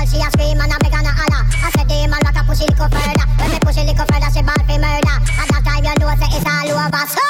she a scream and a beg and a holler. I said the man like a push it little further. When me push it little further, she ball for murder. At that time you know say it's all over. So